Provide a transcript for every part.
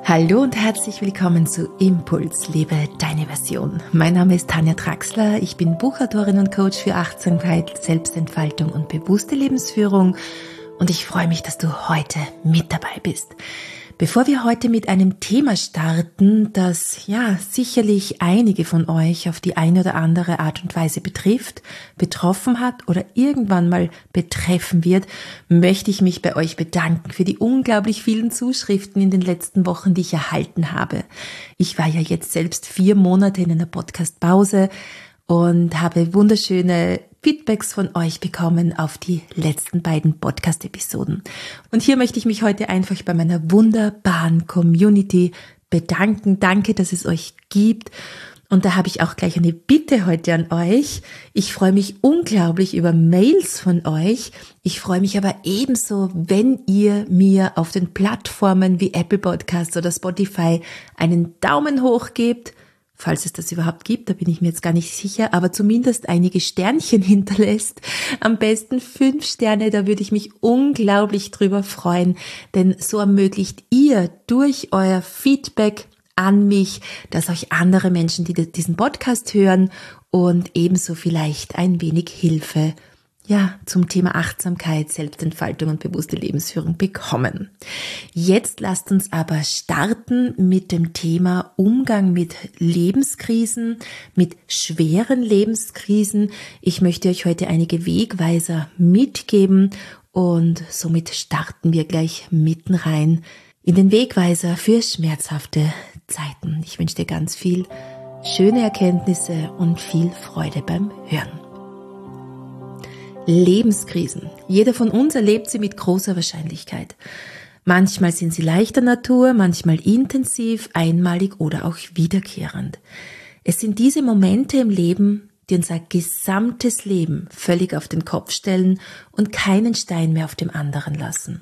Hallo und herzlich willkommen zu Impuls, lebe deine Version. Mein Name ist Tanja Traxler, ich bin Buchautorin und Coach für Achtsamkeit, Selbstentfaltung und bewusste Lebensführung und ich freue mich, dass du heute mit dabei bist. Bevor wir heute mit einem Thema starten, das sicherlich einige von euch auf die eine oder andere Art und Weise betrifft, betroffen hat oder irgendwann mal betreffen wird, möchte ich mich bei euch bedanken für die unglaublich vielen Zuschriften in den letzten Wochen, die ich erhalten habe. Ich war ja jetzt selbst 4 Monate in einer Podcast-Pause und habe wunderschöne Feedbacks von euch bekommen auf die letzten beiden Podcast-Episoden. Und hier möchte ich mich heute einfach bei meiner wunderbaren Community bedanken. Danke, dass es euch gibt. Und da habe ich auch gleich eine Bitte heute an euch. Ich freue mich unglaublich über Mails von euch. Ich freue mich aber ebenso, wenn ihr mir auf den Plattformen wie Apple Podcasts oder Spotify einen Daumen hoch gebt. Falls es das überhaupt gibt, da bin ich mir jetzt gar nicht sicher, aber zumindest einige Sternchen hinterlässt. Am besten 5 Sterne, da würde ich mich unglaublich drüber freuen, denn so ermöglicht ihr durch euer Feedback an mich, dass euch andere Menschen, die diesen Podcast hören und ebenso vielleicht ein wenig Hilfe zum Thema Achtsamkeit, Selbstentfaltung und bewusste Lebensführung bekommen. Jetzt lasst uns aber starten mit dem Thema Umgang mit Lebenskrisen, mit schweren Lebenskrisen. Ich möchte euch heute einige Wegweiser mitgeben und somit starten wir gleich mitten rein in den Wegweiser für schmerzhafte Zeiten. Ich wünsche dir ganz viel schöne Erkenntnisse und viel Freude beim Hören. Lebenskrisen. Jeder von uns erlebt sie mit großer Wahrscheinlichkeit. Manchmal sind sie leichter Natur, manchmal intensiv, einmalig oder auch wiederkehrend. Es sind diese Momente im Leben, die unser gesamtes Leben völlig auf den Kopf stellen und keinen Stein mehr auf dem anderen lassen.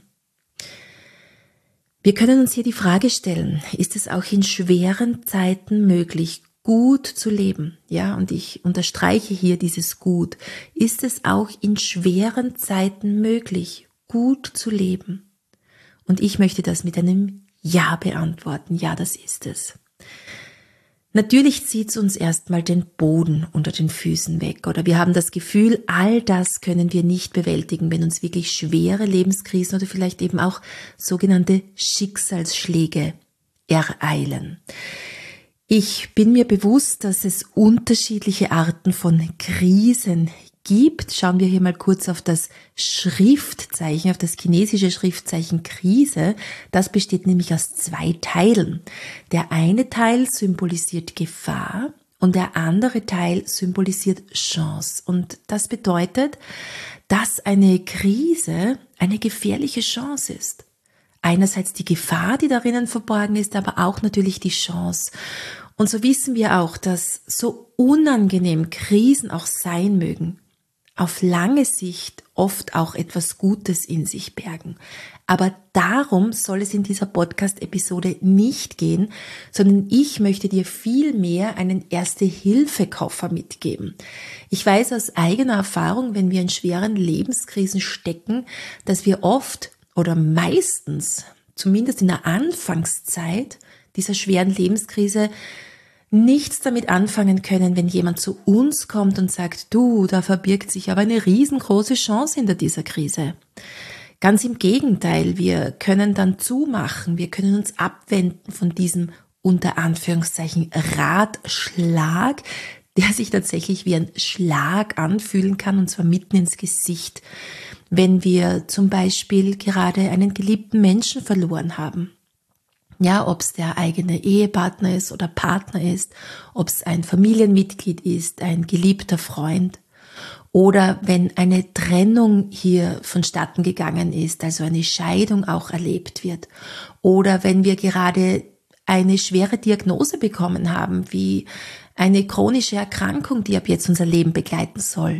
Wir können uns hier die Frage stellen, ist es auch in schweren Zeiten möglich, gut zu leben? Ja, und ich unterstreiche hier dieses Gut. Ist es auch in schweren Zeiten möglich, gut zu leben? Und ich möchte das mit einem Ja beantworten. Ja, das ist es. Natürlich zieht es uns erstmal den Boden unter den Füßen weg oder wir haben das Gefühl, all das können wir nicht bewältigen, wenn uns wirklich schwere Lebenskrisen oder vielleicht eben auch sogenannte Schicksalsschläge ereilen. Ich bin mir bewusst, dass es unterschiedliche Arten von Krisen gibt. Schauen wir hier mal kurz auf das Schriftzeichen, auf das chinesische Schriftzeichen Krise. Das besteht nämlich aus 2 Teilen. Der eine Teil symbolisiert Gefahr und der andere Teil symbolisiert Chance. Und das bedeutet, dass eine Krise eine gefährliche Chance ist. Einerseits die Gefahr, die darin verborgen ist, aber auch natürlich die Chance. Und so wissen wir auch, dass so unangenehm Krisen auch sein mögen, auf lange Sicht oft auch etwas Gutes in sich bergen. Aber darum soll es in dieser Podcast-Episode nicht gehen, sondern ich möchte dir vielmehr einen Erste-Hilfe-Koffer mitgeben. Ich weiß aus eigener Erfahrung, wenn wir in schweren Lebenskrisen stecken, dass wir oft oder meistens, zumindest in der Anfangszeit dieser schweren Lebenskrise, nichts damit anfangen können, wenn jemand zu uns kommt und sagt, du, da verbirgt sich aber eine riesengroße Chance hinter dieser Krise. Ganz im Gegenteil, wir können dann zumachen, wir können uns abwenden von diesem unter Anführungszeichen Ratschlag, der sich tatsächlich wie ein Schlag anfühlen kann und zwar mitten ins Gesicht, wenn wir zum Beispiel gerade einen geliebten Menschen verloren haben. Ja, ob es der eigene Ehepartner ist oder Partner ist, ob es ein Familienmitglied ist, ein geliebter Freund oder wenn eine Trennung hier vonstatten gegangen ist, also eine Scheidung auch erlebt wird oder wenn wir gerade eine schwere Diagnose bekommen haben, wie eine chronische Erkrankung, die ab jetzt unser Leben begleiten soll,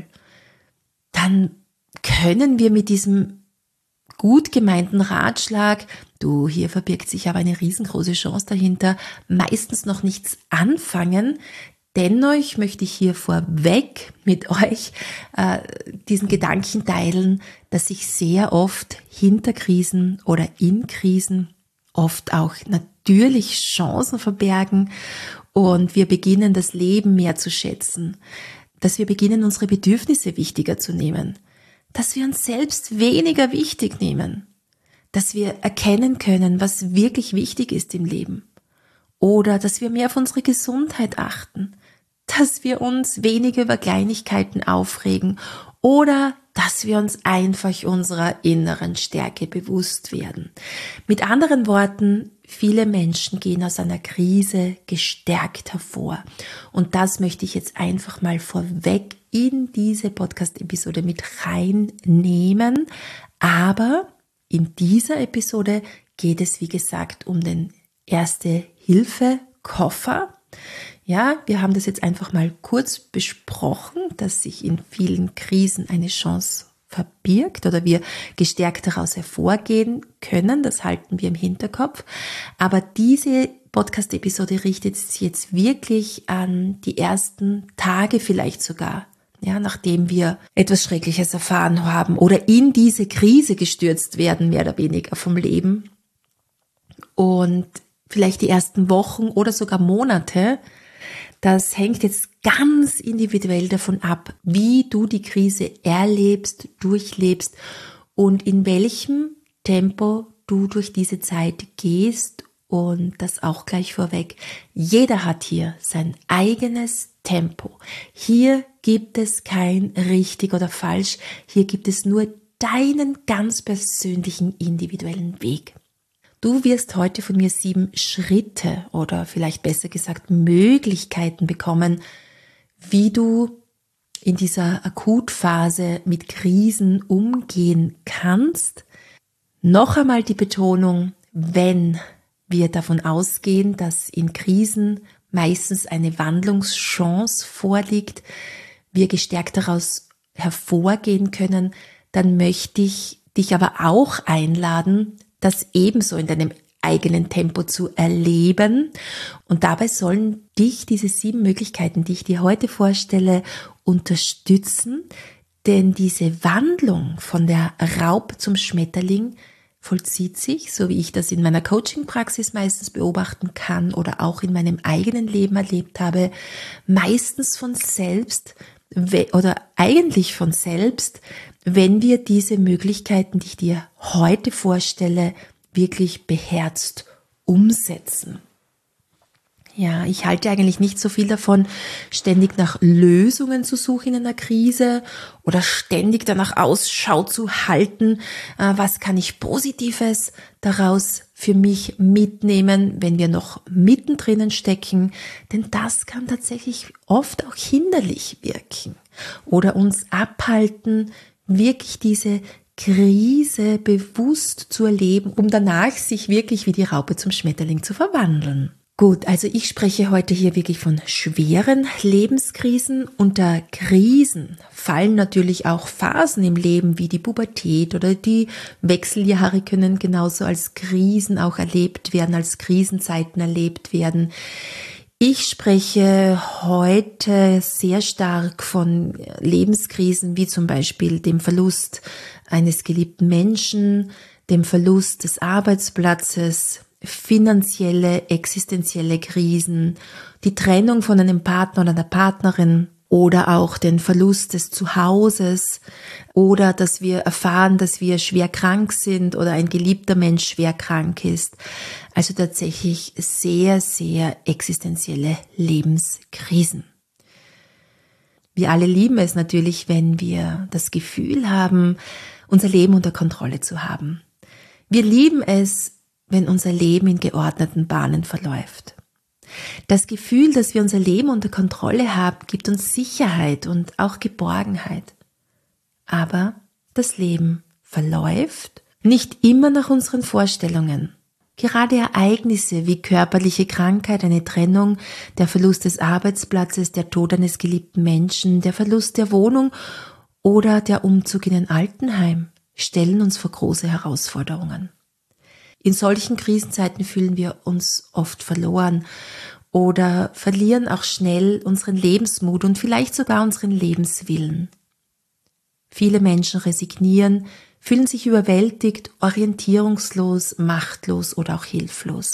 dann können wir mit diesem gut gemeinten Ratschlag, du, hier verbirgt sich aber eine riesengroße Chance dahinter, meistens noch nichts anfangen. Dennoch möchte ich hier vorweg mit euch diesen Gedanken teilen, dass sich sehr oft hinter Krisen oder in Krisen oft auch natürlich Chancen verbergen und wir beginnen, das Leben mehr zu schätzen, dass wir beginnen, unsere Bedürfnisse wichtiger zu nehmen, dass wir uns selbst weniger wichtig nehmen, dass wir erkennen können, was wirklich wichtig ist im Leben oder dass wir mehr auf unsere Gesundheit achten, dass wir uns weniger über Kleinigkeiten aufregen oder dass wir uns einfach unserer inneren Stärke bewusst werden. Mit anderen Worten, viele Menschen gehen aus einer Krise gestärkt hervor. Und das möchte ich jetzt einfach mal vorweg in diese Podcast-Episode mit reinnehmen. Aber in dieser Episode geht es, wie gesagt, um den Erste-Hilfe-Koffer. Ja, wir haben das jetzt einfach mal kurz besprochen, dass sich in vielen Krisen eine Chance verbirgt oder wir gestärkt daraus hervorgehen können. Das halten wir im Hinterkopf. Aber diese Podcast-Episode richtet sich jetzt wirklich an die ersten Tage vielleicht sogar, ja, nachdem wir etwas Schreckliches erfahren haben oder in diese Krise gestürzt werden, mehr oder weniger vom Leben. Und vielleicht die ersten Wochen oder sogar Monate. Das hängt jetzt ganz individuell davon ab, wie du die Krise erlebst, durchlebst und in welchem Tempo du durch diese Zeit gehst. Und das auch gleich vorweg. Jeder hat hier sein eigenes Tempo. Hier gibt es kein richtig oder falsch. Hier gibt es nur deinen ganz persönlichen individuellen Weg. Du wirst heute von mir 7 Schritte oder vielleicht besser gesagt Möglichkeiten bekommen, wie du in dieser Akutphase mit Krisen umgehen kannst. Noch einmal die Betonung, wenn wir davon ausgehen, dass in Krisen meistens eine Wandlungschance vorliegt, wir gestärkt daraus hervorgehen können, dann möchte ich dich aber auch einladen, das ebenso in deinem eigenen Tempo zu erleben. Und dabei sollen dich diese 7 Möglichkeiten, die ich dir heute vorstelle, unterstützen. Denn diese Wandlung von der Raupe zum Schmetterling vollzieht sich, so wie ich das in meiner Coaching-Praxis meistens beobachten kann oder auch in meinem eigenen Leben erlebt habe, meistens von selbst oder eigentlich von selbst, wenn wir diese Möglichkeiten, die ich dir heute vorstelle, wirklich beherzt umsetzen. Ja, ich halte eigentlich nicht so viel davon, ständig nach Lösungen zu suchen in einer Krise oder ständig danach Ausschau zu halten, was kann ich Positives daraus für mich mitnehmen, wenn wir noch mittendrin stecken, denn das kann tatsächlich oft auch hinderlich wirken oder uns abhalten, wirklich diese Krise bewusst zu erleben, um danach sich wirklich wie die Raupe zum Schmetterling zu verwandeln. Gut, also ich spreche heute hier wirklich von schweren Lebenskrisen. Unter Krisen fallen natürlich auch Phasen im Leben wie die Pubertät oder die Wechseljahre können genauso als Krisen auch erlebt werden, als Krisenzeiten erlebt werden. Ich spreche heute sehr stark von Lebenskrisen wie zum Beispiel dem Verlust eines geliebten Menschen, dem Verlust des Arbeitsplatzes, finanzielle, existenzielle Krisen, die Trennung von einem Partner oder einer Partnerin oder auch den Verlust des Zuhauses oder dass wir erfahren, dass wir schwer krank sind oder ein geliebter Mensch schwer krank ist. Also tatsächlich sehr, sehr existenzielle Lebenskrisen. Wir alle lieben es natürlich, wenn wir das Gefühl haben, unser Leben unter Kontrolle zu haben. Wir lieben es, wenn unser Leben in geordneten Bahnen verläuft. Das Gefühl, dass wir unser Leben unter Kontrolle haben, gibt uns Sicherheit und auch Geborgenheit. Aber das Leben verläuft nicht immer nach unseren Vorstellungen. Gerade Ereignisse wie körperliche Krankheit, eine Trennung, der Verlust des Arbeitsplatzes, der Tod eines geliebten Menschen, der Verlust der Wohnung oder der Umzug in ein Altenheim stellen uns vor große Herausforderungen. In solchen Krisenzeiten fühlen wir uns oft verloren oder verlieren auch schnell unseren Lebensmut und vielleicht sogar unseren Lebenswillen. Viele Menschen resignieren, fühlen sich überwältigt, orientierungslos, machtlos oder auch hilflos.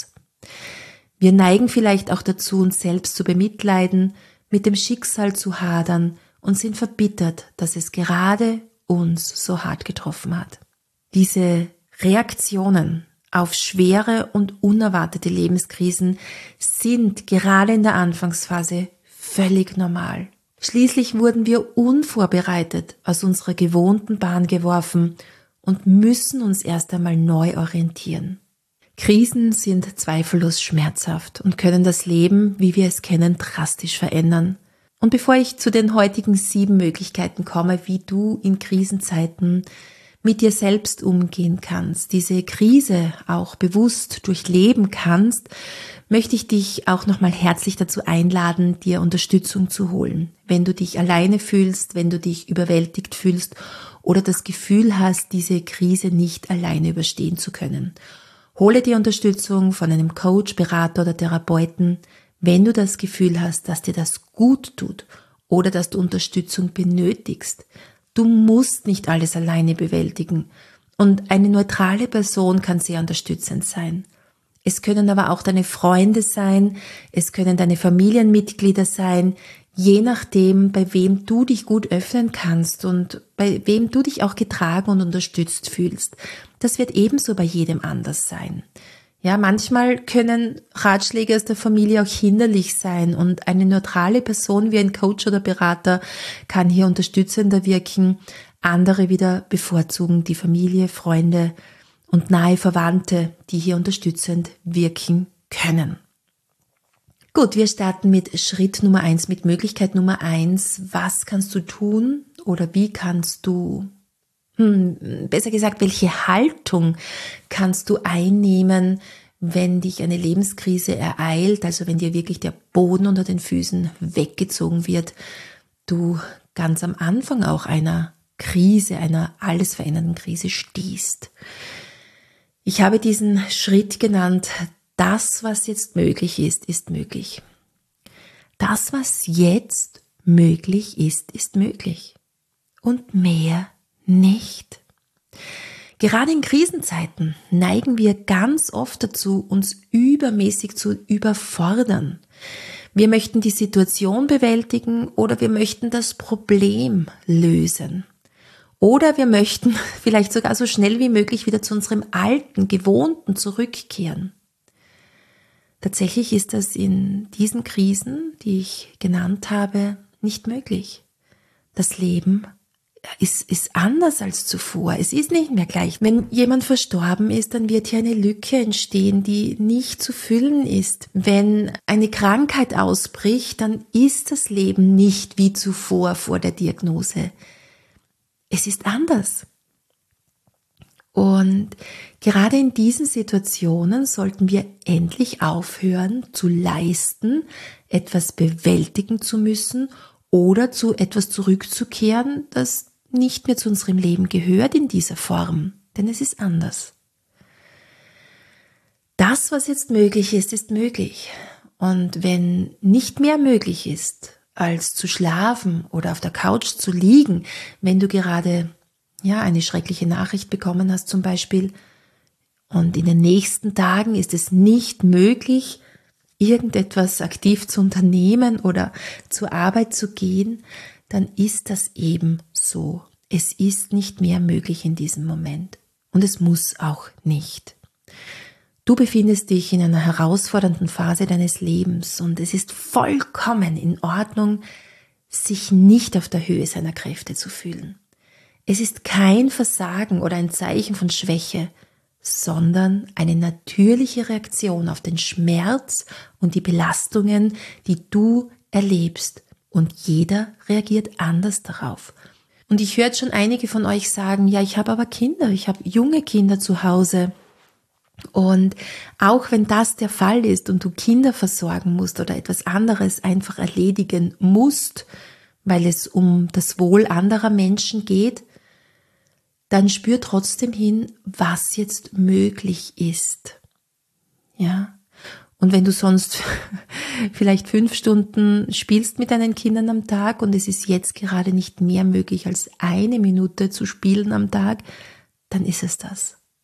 Wir neigen vielleicht auch dazu, uns selbst zu bemitleiden, mit dem Schicksal zu hadern und sind verbittert, dass es gerade uns so hart getroffen hat. Diese Reaktionen auf schwere und unerwartete Lebenskrisen sind gerade in der Anfangsphase völlig normal. Schließlich wurden wir unvorbereitet aus unserer gewohnten Bahn geworfen und müssen uns erst einmal neu orientieren. Krisen sind zweifellos schmerzhaft und können das Leben, wie wir es kennen, drastisch verändern. Und bevor ich zu den heutigen 7 Möglichkeiten komme, wie du in Krisenzeiten mit dir selbst umgehen kannst, diese Krise auch bewusst durchleben kannst, möchte ich dich auch nochmal herzlich dazu einladen, dir Unterstützung zu holen. Wenn du dich alleine fühlst, wenn du dich überwältigt fühlst oder das Gefühl hast, diese Krise nicht alleine überstehen zu können. Hole dir Unterstützung von einem Coach, Berater oder Therapeuten, wenn du das Gefühl hast, dass dir das gut tut oder dass du Unterstützung benötigst. Du musst nicht alles alleine bewältigen und eine neutrale Person kann sehr unterstützend sein. Es können aber auch deine Freunde sein, es können deine Familienmitglieder sein, je nachdem, bei wem du dich gut öffnen kannst und bei wem du dich auch getragen und unterstützt fühlst. Das wird ebenso bei jedem anders sein. Ja, manchmal können Ratschläge aus der Familie auch hinderlich sein und eine neutrale Person wie ein Coach oder Berater kann hier unterstützender wirken. Andere wieder bevorzugen die Familie, Freunde und nahe Verwandte, die hier unterstützend wirken können. Gut, wir starten mit Schritt Nummer 1, mit Möglichkeit Nummer 1. Was kannst du tun oder wie kannst du, besser gesagt, welche Haltung kannst du einnehmen, wenn dich eine Lebenskrise ereilt, also wenn dir wirklich der Boden unter den Füßen weggezogen wird, du ganz am Anfang auch einer Krise, einer alles verändernden Krise stehst. Ich habe diesen Schritt genannt, das, was jetzt möglich ist, ist möglich. Das, was jetzt möglich ist, ist möglich. Und mehr nicht. Gerade in Krisenzeiten neigen wir ganz oft dazu, uns übermäßig zu überfordern. Wir möchten die Situation bewältigen oder wir möchten das Problem lösen. Oder wir möchten vielleicht sogar so schnell wie möglich wieder zu unserem alten, gewohnten zurückkehren. Tatsächlich ist das in diesen Krisen, die ich genannt habe, nicht möglich. Das Leben ist anders als zuvor. Es ist nicht mehr gleich. Wenn jemand verstorben ist, dann wird hier eine Lücke entstehen, die nicht zu füllen ist. Wenn eine Krankheit ausbricht, dann ist das Leben nicht wie zuvor vor der Diagnose. Es ist anders. Und gerade in diesen Situationen sollten wir endlich aufhören zu leisten, etwas bewältigen zu müssen oder zu etwas zurückzukehren, das nicht mehr zu unserem Leben gehört in dieser Form, denn es ist anders. Das, was jetzt möglich ist, ist möglich. Und wenn nicht mehr möglich ist, als zu schlafen oder auf der Couch zu liegen, wenn du gerade eine schreckliche Nachricht bekommen hast zum Beispiel, und in den nächsten Tagen ist es nicht möglich, irgendetwas aktiv zu unternehmen oder zur Arbeit zu gehen, dann ist das eben so. Es ist nicht mehr möglich in diesem Moment. Und es muss auch nicht. Du befindest dich in einer herausfordernden Phase deines Lebens und es ist vollkommen in Ordnung, sich nicht auf der Höhe seiner Kräfte zu fühlen. Es ist kein Versagen oder ein Zeichen von Schwäche, sondern eine natürliche Reaktion auf den Schmerz und die Belastungen, die du erlebst. Und jeder reagiert anders darauf. Und ich höre jetzt schon einige von euch sagen, ja, ich habe aber Kinder, ich habe junge Kinder zu Hause. Und auch wenn das der Fall ist und du Kinder versorgen musst oder etwas anderes einfach erledigen musst, weil es um das Wohl anderer Menschen geht, dann spür trotzdem hin, was jetzt möglich ist. Ja. Und wenn du sonst vielleicht 5 Stunden spielst mit deinen Kindern am Tag und es ist jetzt gerade nicht mehr möglich als 1 Minute zu spielen am Tag, dann ist es das.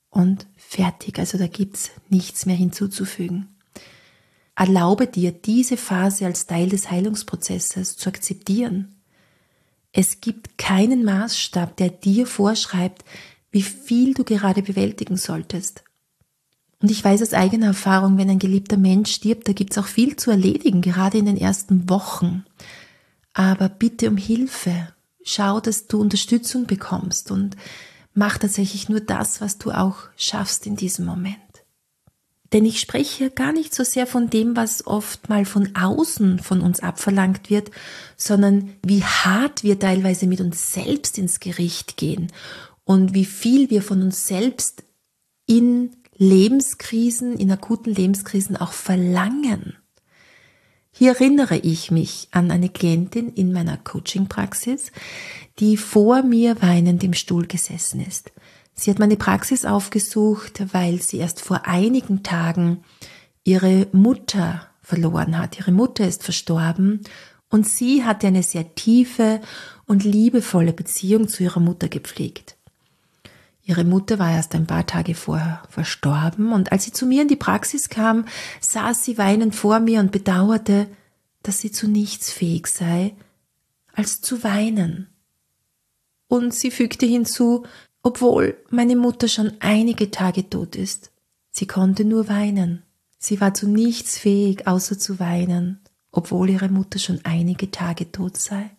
und fertig. Also da gibt's nichts mehr hinzuzufügen. Erlaube dir, diese Phase als Teil des Heilungsprozesses zu akzeptieren. Es gibt keinen Maßstab, der dir vorschreibt, wie viel du gerade bewältigen solltest. Und ich weiß aus eigener Erfahrung, wenn ein geliebter Mensch stirbt, da gibt's auch viel zu erledigen, gerade in den ersten Wochen. Aber bitte um Hilfe. Schau, dass du Unterstützung bekommst und mach tatsächlich nur das, was du auch schaffst in diesem Moment. Denn ich spreche gar nicht so sehr von dem, was oft mal von außen von uns abverlangt wird, sondern wie hart wir teilweise mit uns selbst ins Gericht gehen und wie viel wir von uns selbst in Lebenskrisen, in akuten Lebenskrisen auch verlangen. Hier erinnere ich mich an eine Klientin in meiner Coaching-Praxis, die vor mir weinend im Stuhl gesessen ist. Sie hat meine Praxis aufgesucht, weil sie erst vor einigen Tagen ihre Mutter verloren hat. Ihre Mutter ist verstorben und sie hatte eine sehr tiefe und liebevolle Beziehung zu ihrer Mutter gepflegt. Ihre Mutter war erst ein paar Tage vorher verstorben und als sie zu mir in die Praxis kam, saß sie weinend vor mir und bedauerte, dass sie zu nichts fähig sei, als zu weinen. Und sie fügte hinzu, obwohl meine Mutter schon einige Tage tot ist. Sie konnte nur weinen. Sie war zu nichts fähig, außer zu weinen, obwohl ihre Mutter schon einige Tage tot sei.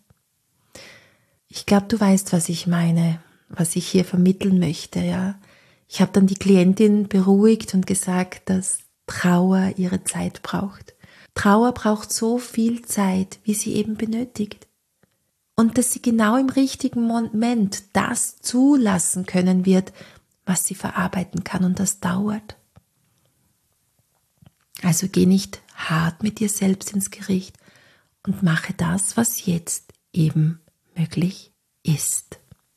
Ich glaube, du weißt, was ich meine, was ich hier vermitteln möchte, ja. Ich habe dann die Klientin beruhigt und gesagt, dass Trauer ihre Zeit braucht. Trauer braucht so viel Zeit, wie sie eben benötigt. Und dass sie genau im richtigen Moment das zulassen können wird, was sie verarbeiten kann, und das dauert. Also geh nicht hart mit dir selbst ins Gericht und mache das, was jetzt eben möglich ist.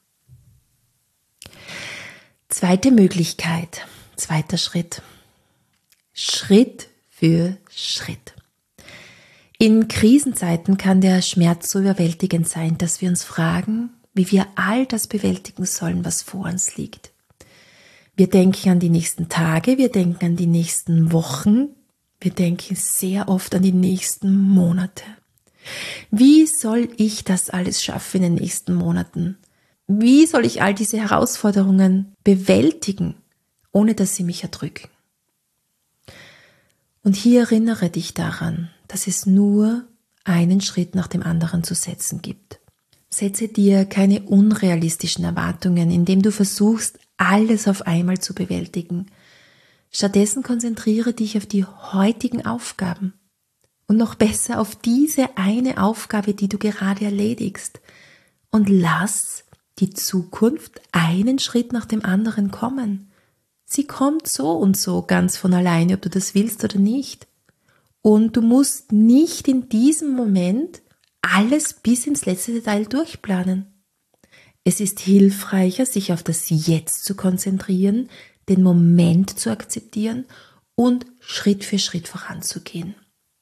Zweite Möglichkeit, zweiter Schritt. Schritt für Schritt. In Krisenzeiten kann der Schmerz so überwältigend sein, dass wir uns fragen, wie wir all das bewältigen sollen, was vor uns liegt. Wir denken an die nächsten Tage, wir denken an die nächsten Wochen, wir denken sehr oft an die nächsten Monate. Wie soll ich das alles schaffen in den nächsten Monaten? Wie soll ich all diese Herausforderungen bewältigen, ohne dass sie mich erdrücken? Und hier erinnere dich daran, dass es nur einen Schritt nach dem anderen zu setzen gibt. Setze dir keine unrealistischen Erwartungen, indem du versuchst, alles auf einmal zu bewältigen. Stattdessen konzentriere dich auf die heutigen Aufgaben und noch besser auf diese eine Aufgabe, die du gerade erledigst, und lass die Zukunft einen Schritt nach dem anderen kommen. Sie kommt so und so ganz von alleine, ob du das willst oder nicht. Und du musst nicht in diesem Moment alles bis ins letzte Detail durchplanen. Es ist hilfreicher, sich auf das Jetzt zu konzentrieren, den Moment zu akzeptieren und Schritt für Schritt voranzugehen.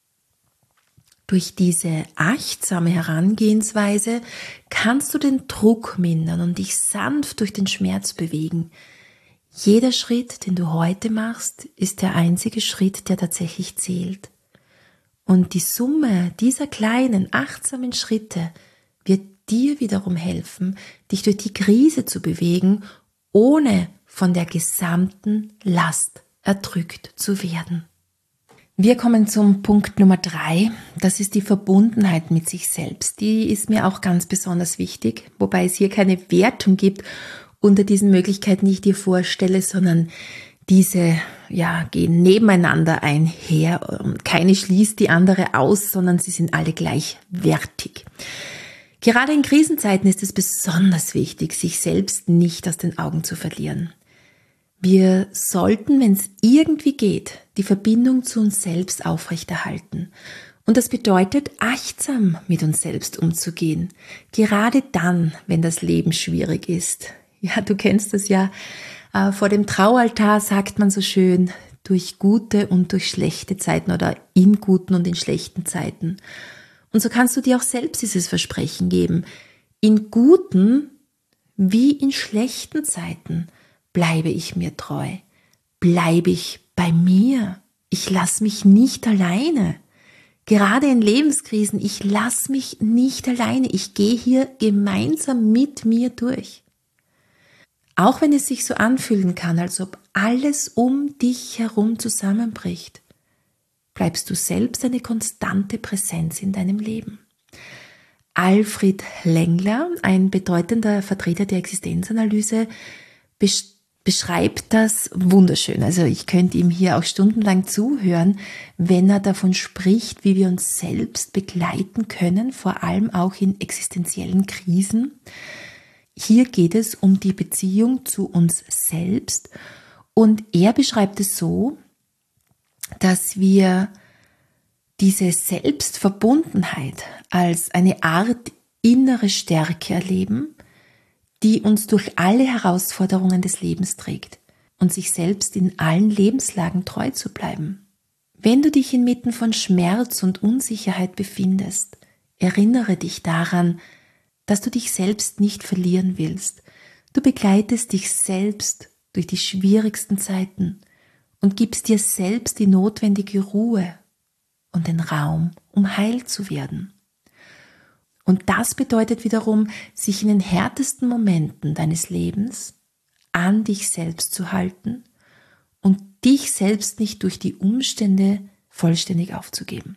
Durch diese achtsame Herangehensweise kannst du den Druck mindern und dich sanft durch den Schmerz bewegen. Jeder Schritt, den du heute machst, ist der einzige Schritt, der tatsächlich zählt. Und die Summe dieser kleinen, achtsamen Schritte wird dir wiederum helfen, dich durch die Krise zu bewegen, ohne von der gesamten Last erdrückt zu werden. Wir kommen zum Punkt Nummer 3, das ist die Verbundenheit mit sich selbst. Die ist mir auch ganz besonders wichtig, wobei es hier keine Wertung gibt unter diesen Möglichkeiten, die ich dir vorstelle, sondern diese gehen nebeneinander einher und keine schließt die andere aus, sondern sie sind alle gleichwertig. Gerade in Krisenzeiten ist es besonders wichtig, sich selbst nicht aus den Augen zu verlieren. Wir sollten, wenn es irgendwie geht, die Verbindung zu uns selbst aufrechterhalten. Und das bedeutet, achtsam mit uns selbst umzugehen. Gerade dann, wenn das Leben schwierig ist. Ja, du kennst das ja. Vor dem Traualtar sagt man so schön, durch gute und durch schlechte Zeiten oder in guten und in schlechten Zeiten. Und so kannst du dir auch selbst dieses Versprechen geben. In guten wie in schlechten Zeiten bleibe ich mir treu? Bleibe ich bei mir? Ich lasse mich nicht alleine. Gerade in Lebenskrisen, ich lasse mich nicht alleine. Ich gehe hier gemeinsam mit mir durch. Auch wenn es sich so anfühlen kann, als ob alles um dich herum zusammenbricht, bleibst du selbst eine konstante Präsenz in deinem Leben. Alfred Längler, ein bedeutender Vertreter der Existenzanalyse, beschreibt das wunderschön. Also ich könnte ihm hier auch stundenlang zuhören, wenn er davon spricht, wie wir uns selbst begleiten können, vor allem auch in existenziellen Krisen. Hier geht es um die Beziehung zu uns selbst und er beschreibt es so, dass wir diese Selbstverbundenheit als eine Art innere Stärke erleben, die uns durch alle Herausforderungen des Lebens trägt und sich selbst in allen Lebenslagen treu zu bleiben. Wenn du dich inmitten von Schmerz und Unsicherheit befindest, erinnere dich daran, dass du dich selbst nicht verlieren willst. Du begleitest dich selbst durch die schwierigsten Zeiten und gibst dir selbst die notwendige Ruhe und den Raum, um heil zu werden. Und das bedeutet wiederum, sich in den härtesten Momenten deines Lebens an dich selbst zu halten und dich selbst nicht durch die Umstände vollständig aufzugeben.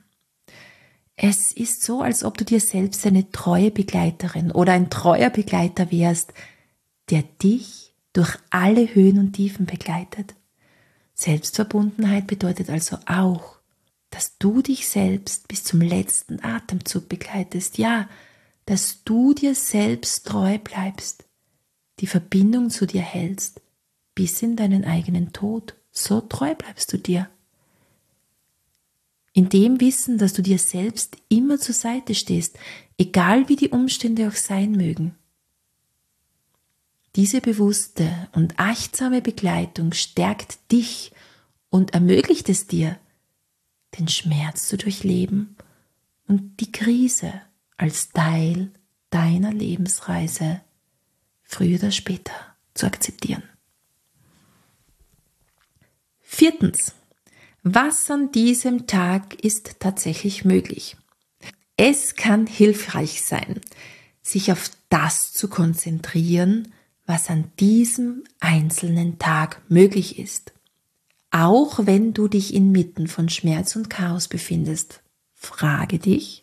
Es ist so, als ob du dir selbst eine treue Begleiterin oder ein treuer Begleiter wärst, der dich durch alle Höhen und Tiefen begleitet. Selbstverbundenheit bedeutet also auch, dass du dich selbst bis zum letzten Atemzug begleitest, ja, dass du dir selbst treu bleibst, die Verbindung zu dir hältst, bis in deinen eigenen Tod, so treu bleibst du dir. In dem Wissen, dass du dir selbst immer zur Seite stehst, egal wie die Umstände auch sein mögen. Diese bewusste und achtsame Begleitung stärkt dich und ermöglicht es dir, den Schmerz zu durchleben und die Krise als Teil deiner Lebensreise früher oder später zu akzeptieren. 4. Was an diesem Tag ist tatsächlich möglich? Es kann hilfreich sein, sich auf das zu konzentrieren, was an diesem einzelnen Tag möglich ist. Auch wenn du dich inmitten von Schmerz und Chaos befindest, frage dich,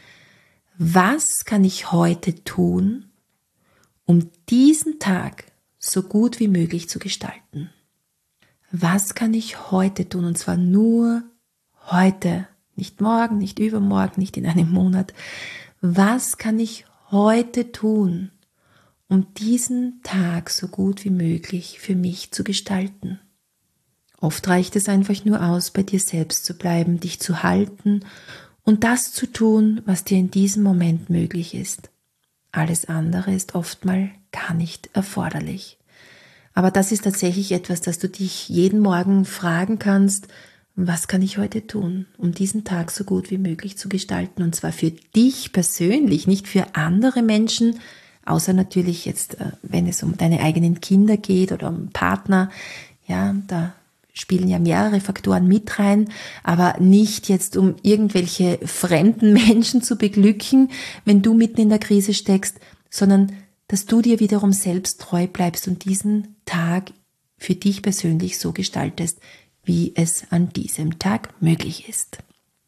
was kann ich heute tun, um diesen Tag so gut wie möglich zu gestalten? Was kann ich heute tun? Und zwar nur heute, nicht morgen, nicht übermorgen, nicht in einem Monat. Was kann ich heute tun, um diesen Tag so gut wie möglich für mich zu gestalten? Oft reicht es einfach nur aus, bei dir selbst zu bleiben, dich zu halten und das zu tun, was dir in diesem Moment möglich ist. Alles andere ist oftmals gar nicht erforderlich. Aber das ist tatsächlich etwas, das du dich jeden Morgen fragen kannst, was kann ich heute tun, um diesen Tag so gut wie möglich zu gestalten? Und zwar für dich persönlich, nicht für andere Menschen, außer natürlich jetzt, wenn es um deine eigenen Kinder geht oder um Partner, ja, da spielen ja mehrere Faktoren mit rein, aber nicht jetzt, um irgendwelche fremden Menschen zu beglücken, wenn du mitten in der Krise steckst, sondern dass du dir wiederum selbst treu bleibst und diesen Tag für dich persönlich so gestaltest, wie es an diesem Tag möglich ist.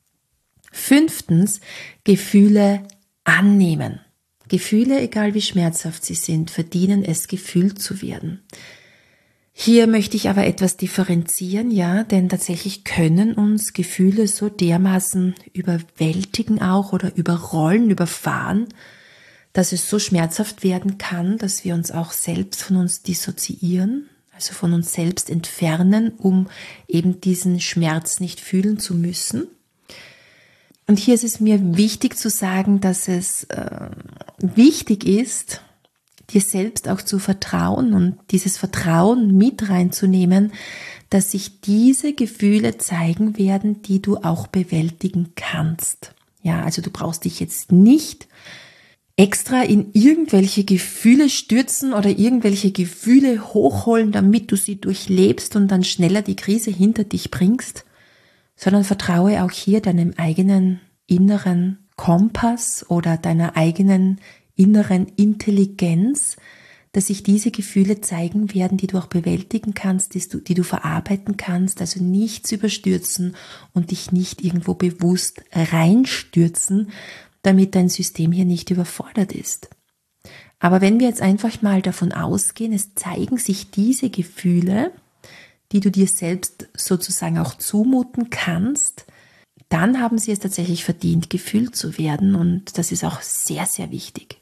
5. Gefühle annehmen. Gefühle, egal wie schmerzhaft sie sind, verdienen es, gefühlt zu werden. Hier möchte ich aber etwas differenzieren, ja, denn tatsächlich können uns Gefühle so dermaßen überwältigen auch oder überrollen, überfahren, dass es so schmerzhaft werden kann, dass wir uns auch selbst von uns dissoziieren, also von uns selbst entfernen, um eben diesen Schmerz nicht fühlen zu müssen. Und hier ist es mir wichtig zu sagen, dass es wichtig ist, dir selbst auch zu vertrauen und dieses Vertrauen mit reinzunehmen, dass sich diese Gefühle zeigen werden, die du auch bewältigen kannst. Ja, also du brauchst dich jetzt nicht extra in irgendwelche Gefühle stürzen oder irgendwelche Gefühle hochholen, damit du sie durchlebst und dann schneller die Krise hinter dich bringst, sondern vertraue auch hier deinem eigenen inneren Kompass oder deiner eigenen inneren Intelligenz, dass sich diese Gefühle zeigen werden, die du auch bewältigen kannst, die du verarbeiten kannst, also nichts überstürzen und dich nicht irgendwo bewusst reinstürzen, damit dein System hier nicht überfordert ist. Aber wenn wir jetzt einfach mal davon ausgehen, es zeigen sich diese Gefühle, die du dir selbst sozusagen auch zumuten kannst, dann haben sie es tatsächlich verdient, gefühlt zu werden, und das ist auch sehr, sehr wichtig.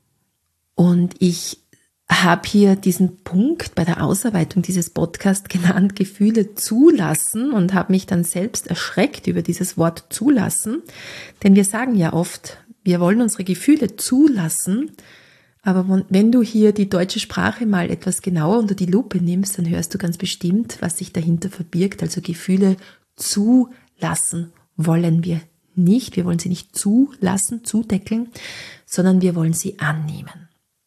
Und ich habe hier diesen Punkt bei der Ausarbeitung dieses Podcasts genannt, Gefühle zulassen, und habe mich dann selbst erschreckt über dieses Wort zulassen, denn wir sagen ja oft, wir wollen unsere Gefühle zulassen, aber wenn du hier die deutsche Sprache mal etwas genauer unter die Lupe nimmst, dann hörst du ganz bestimmt, was sich dahinter verbirgt. Also Gefühle zulassen wollen wir nicht, wir wollen sie nicht zulassen, zudeckeln, sondern wir wollen sie annehmen.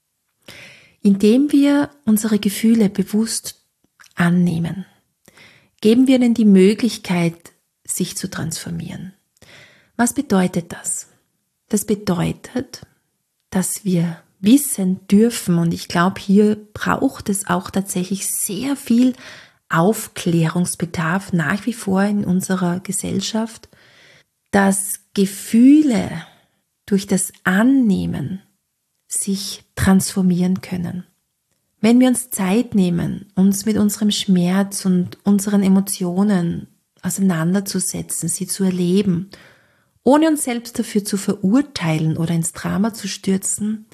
Indem wir unsere Gefühle bewusst annehmen, geben wir ihnen die Möglichkeit, sich zu transformieren. Was bedeutet das? Das bedeutet, dass wir wissen dürfen, und ich glaube, hier braucht es auch tatsächlich sehr viel Aufklärungsbedarf nach wie vor in unserer Gesellschaft, dass Gefühle durch das Annehmen sich transformieren können. Wenn wir uns Zeit nehmen, uns mit unserem Schmerz und unseren Emotionen auseinanderzusetzen, sie zu erleben, ohne uns selbst dafür zu verurteilen oder ins Drama zu stürzen,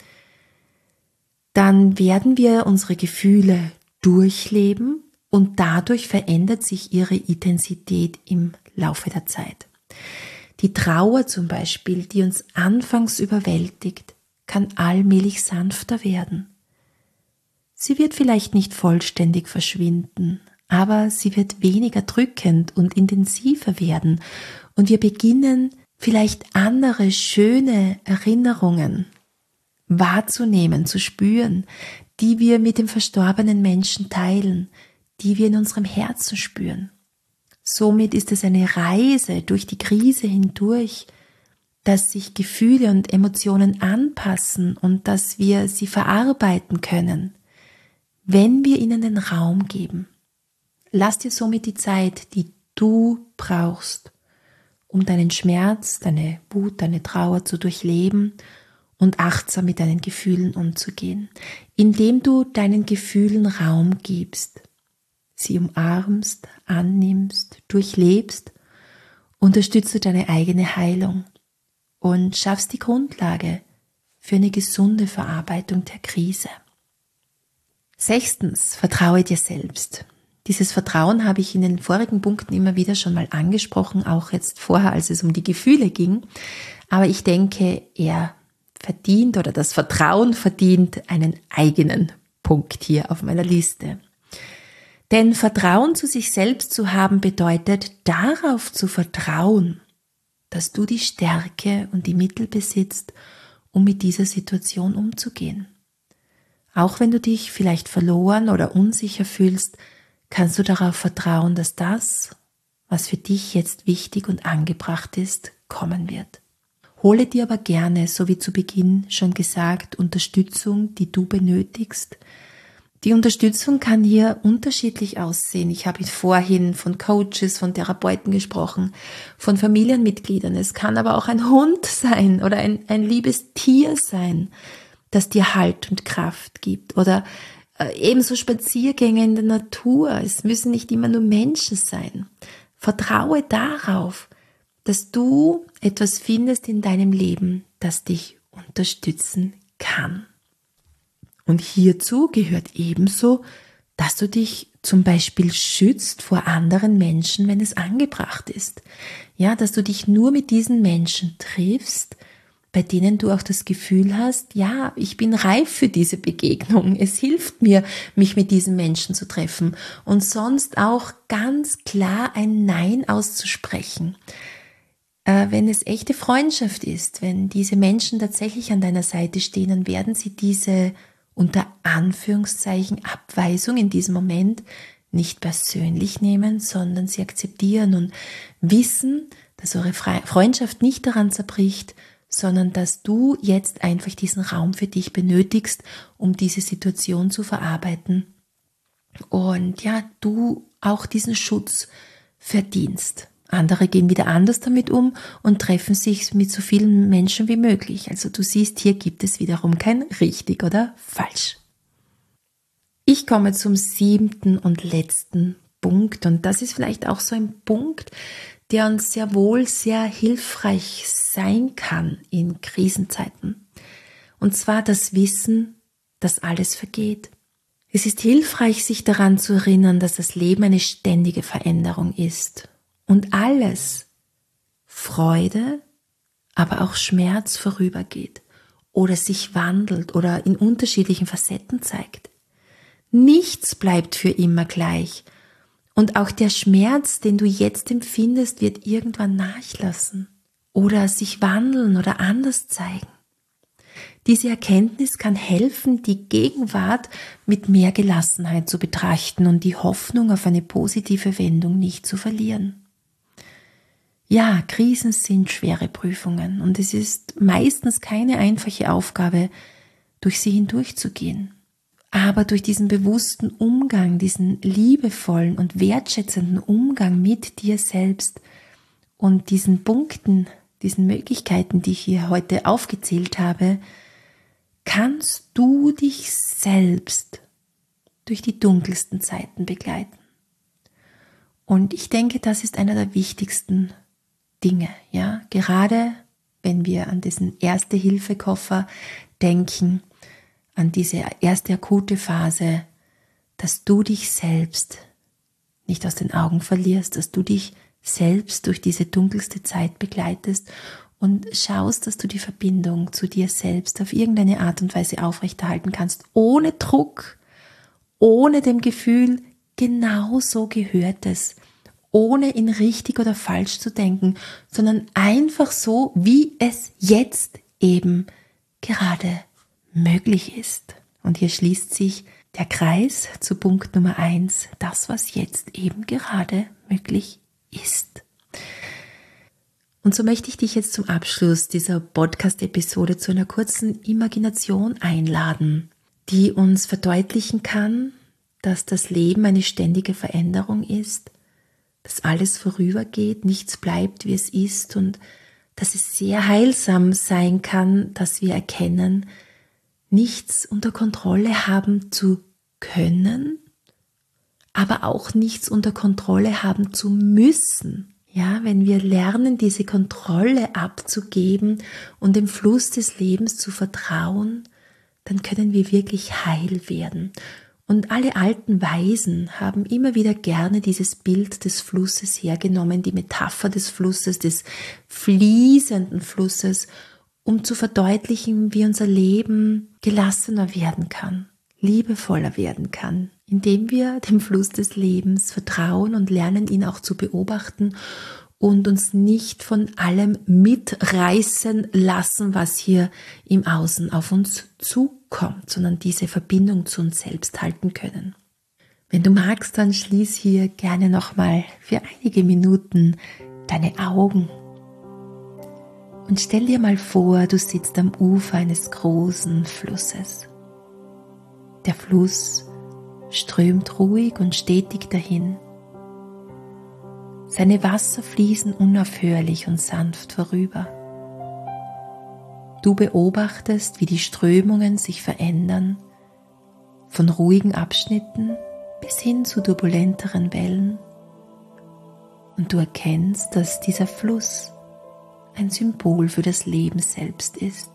dann werden wir unsere Gefühle durchleben und dadurch verändert sich ihre Intensität im Laufe der Zeit. Die Trauer zum Beispiel, die uns anfangs überwältigt, kann allmählich sanfter werden. Sie wird vielleicht nicht vollständig verschwinden, aber sie wird weniger drückend und intensiver werden, und wir beginnen vielleicht andere schöne Erinnerungen wahrzunehmen, zu spüren, die wir mit dem verstorbenen Menschen teilen, die wir in unserem Herzen spüren. Somit ist es eine Reise durch die Krise hindurch, dass sich Gefühle und Emotionen anpassen und dass wir sie verarbeiten können, wenn wir ihnen den Raum geben. Lass dir somit die Zeit, die du brauchst, um deinen Schmerz, deine Wut, deine Trauer zu durchleben und achtsam mit deinen Gefühlen umzugehen, indem du deinen Gefühlen Raum gibst, sie umarmst, annimmst, durchlebst, unterstützt du deine eigene Heilung und schaffst die Grundlage für eine gesunde Verarbeitung der Krise. 6. Vertraue dir selbst. Dieses Vertrauen habe ich in den vorigen Punkten immer wieder schon mal angesprochen, auch jetzt vorher, als es um die Gefühle ging. Aber ich denke, das Vertrauen verdient einen eigenen Punkt hier auf meiner Liste. Denn Vertrauen zu sich selbst zu haben bedeutet, darauf zu vertrauen, dass du die Stärke und die Mittel besitzt, um mit dieser Situation umzugehen. Auch wenn du dich vielleicht verloren oder unsicher fühlst, kannst du darauf vertrauen, dass das, was für dich jetzt wichtig und angebracht ist, kommen wird. Hole dir aber gerne, so wie zu Beginn schon gesagt, Unterstützung, die du benötigst. Die Unterstützung kann hier unterschiedlich aussehen. Ich habe vorhin von Coaches, von Therapeuten gesprochen, von Familienmitgliedern. Es kann aber auch ein Hund sein oder ein liebes Tier sein, das dir Halt und Kraft gibt. Oder ebenso Spaziergänge in der Natur. Es müssen nicht immer nur Menschen sein. Vertraue darauf, dass du etwas findest in deinem Leben, das dich unterstützen kann. Und hierzu gehört ebenso, dass du dich zum Beispiel schützt vor anderen Menschen, wenn es angebracht ist. Ja, dass du dich nur mit diesen Menschen triffst, bei denen du auch das Gefühl hast, ja, ich bin reif für diese Begegnung. Es hilft mir, mich mit diesen Menschen zu treffen. Und sonst auch ganz klar ein Nein auszusprechen. Wenn es echte Freundschaft ist, wenn diese Menschen tatsächlich an deiner Seite stehen, dann werden sie diese unter Anführungszeichen Abweisung in diesem Moment nicht persönlich nehmen, sondern sie akzeptieren und wissen, dass eure Freundschaft nicht daran zerbricht, sondern dass du jetzt einfach diesen Raum für dich benötigst, um diese Situation zu verarbeiten. Und ja, du auch diesen Schutz verdienst. Andere gehen wieder anders damit um und treffen sich mit so vielen Menschen wie möglich. Also du siehst, hier gibt es wiederum kein richtig oder falsch. Ich komme zum 7. und letzten Punkt und das ist vielleicht auch so ein Punkt, der uns sehr wohl sehr hilfreich sein kann in Krisenzeiten. Und zwar das Wissen, dass alles vergeht. Es ist hilfreich, sich daran zu erinnern, dass das Leben eine ständige Veränderung ist und alles, Freude, aber auch Schmerz vorübergeht oder sich wandelt oder in unterschiedlichen Facetten zeigt. Nichts bleibt für immer gleich und auch der Schmerz, den du jetzt empfindest, wird irgendwann nachlassen oder sich wandeln oder anders zeigen. Diese Erkenntnis kann helfen, die Gegenwart mit mehr Gelassenheit zu betrachten und die Hoffnung auf eine positive Wendung nicht zu verlieren. Ja, Krisen sind schwere Prüfungen und es ist meistens keine einfache Aufgabe, durch sie hindurchzugehen. Aber durch diesen bewussten Umgang, diesen liebevollen und wertschätzenden Umgang mit dir selbst und diesen Punkten, diesen Möglichkeiten, die ich hier heute aufgezählt habe, kannst du dich selbst durch die dunkelsten Zeiten begleiten. Und ich denke, das ist einer der wichtigsten Dinge, ja, gerade wenn wir an diesen Erste-Hilfe-Koffer denken, an diese erste akute Phase, dass du dich selbst nicht aus den Augen verlierst, dass du dich selbst durch diese dunkelste Zeit begleitest und schaust, dass du die Verbindung zu dir selbst auf irgendeine Art und Weise aufrechterhalten kannst, ohne Druck, ohne dem Gefühl, genau so gehört es, ohne in richtig oder falsch zu denken, sondern einfach so, wie es jetzt eben gerade möglich ist. Und hier schließt sich der Kreis zu Punkt Nummer 1, das, was jetzt eben gerade möglich ist. Und so möchte ich dich jetzt zum Abschluss dieser Podcast-Episode zu einer kurzen Imagination einladen, die uns verdeutlichen kann, dass das Leben eine ständige Veränderung ist, dass alles vorübergeht, nichts bleibt, wie es ist und dass es sehr heilsam sein kann, dass wir erkennen, nichts unter Kontrolle haben zu können, aber auch nichts unter Kontrolle haben zu müssen. Ja, wenn wir lernen, diese Kontrolle abzugeben und dem Fluss des Lebens zu vertrauen, dann können wir wirklich heil werden. Und alle alten Weisen haben immer wieder gerne dieses Bild des Flusses hergenommen, die Metapher des Flusses, des fließenden Flusses, um zu verdeutlichen, wie unser Leben gelassener werden kann, liebevoller werden kann, indem wir dem Fluss des Lebens vertrauen und lernen, ihn auch zu beobachten und uns nicht von allem mitreißen lassen, was hier im Außen auf uns zukommt, sondern diese Verbindung zu uns selbst halten können. Wenn du magst, dann schließ hier gerne nochmal für einige Minuten deine Augen und stell dir mal vor, du sitzt am Ufer eines großen Flusses. Der Fluss strömt ruhig und stetig dahin. Seine Wasser fließen unaufhörlich und sanft vorüber. Du beobachtest, wie die Strömungen sich verändern, von ruhigen Abschnitten bis hin zu turbulenteren Wellen. Und du erkennst, dass dieser Fluss ein Symbol für das Leben selbst ist.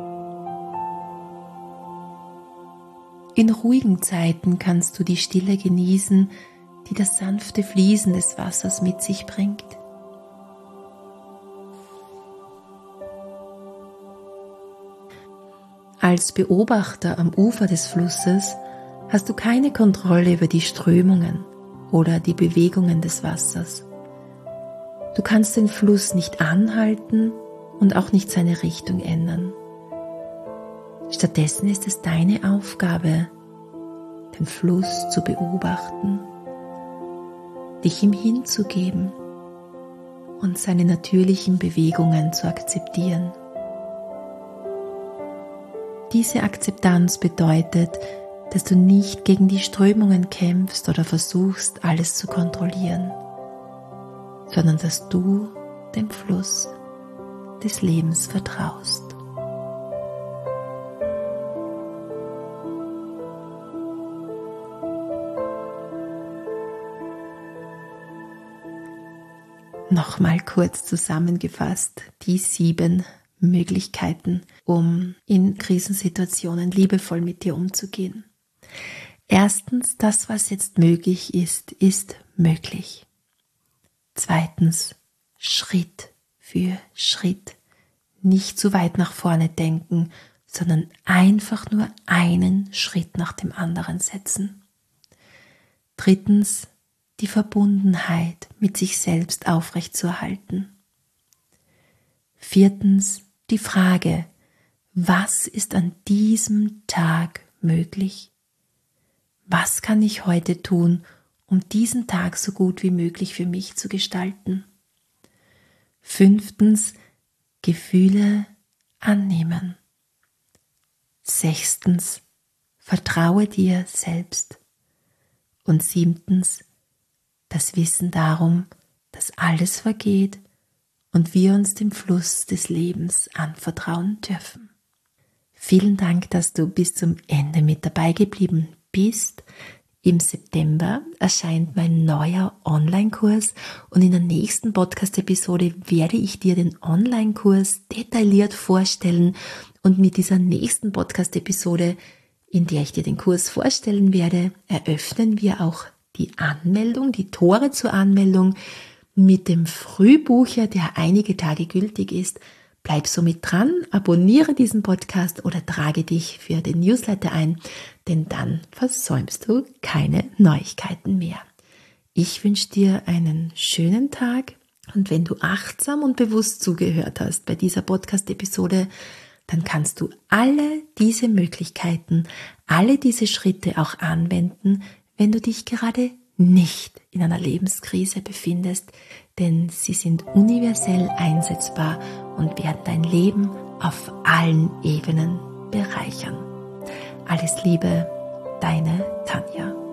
In ruhigen Zeiten kannst du die Stille genießen, die das sanfte Fließen des Wassers mit sich bringt. Als Beobachter am Ufer des Flusses hast du keine Kontrolle über die Strömungen oder die Bewegungen des Wassers. Du kannst den Fluss nicht anhalten und auch nicht seine Richtung ändern. Stattdessen ist es deine Aufgabe, den Fluss zu beobachten, dich ihm hinzugeben und seine natürlichen Bewegungen zu akzeptieren. Diese Akzeptanz bedeutet, dass du nicht gegen die Strömungen kämpfst oder versuchst, alles zu kontrollieren, sondern dass du dem Fluss des Lebens vertraust. Nochmal kurz zusammengefasst, die 7 Möglichkeiten, um in Krisensituationen liebevoll mit dir umzugehen. Erstens, das, was jetzt möglich ist, ist möglich. Zweitens, Schritt für Schritt. Nicht zu weit nach vorne denken, sondern einfach nur einen Schritt nach dem anderen setzen. Drittens, die Verbundenheit mit sich selbst aufrechtzuerhalten. Viertens, die Frage, was ist an diesem Tag möglich? Was kann ich heute tun, um diesen Tag so gut wie möglich für mich zu gestalten? Fünftens, Gefühle annehmen. Sechstens, vertraue dir selbst. Und siebtens, das Wissen darum, dass alles vergeht und wir uns dem Fluss des Lebens anvertrauen dürfen. Vielen Dank, dass du bis zum Ende mit dabei geblieben bist. Im September erscheint mein neuer Online-Kurs und in der nächsten Podcast-Episode werde ich dir den Online-Kurs detailliert vorstellen und mit dieser nächsten Podcast-Episode, in der ich dir den Kurs vorstellen werde, eröffnen wir auch die Anmeldung, die Tore zur Anmeldung mit dem Frühbucher, der einige Tage gültig ist. Bleib somit dran, abonniere diesen Podcast oder trage dich für den Newsletter ein, denn dann versäumst du keine Neuigkeiten mehr. Ich wünsche dir einen schönen Tag und wenn du achtsam und bewusst zugehört hast bei dieser Podcast-Episode, dann kannst du alle diese Möglichkeiten, alle diese Schritte auch anwenden, wenn du dich gerade nicht in einer Lebenskrise befindest, denn sie sind universell einsetzbar und werden dein Leben auf allen Ebenen bereichern. Alles Liebe, deine Tanja.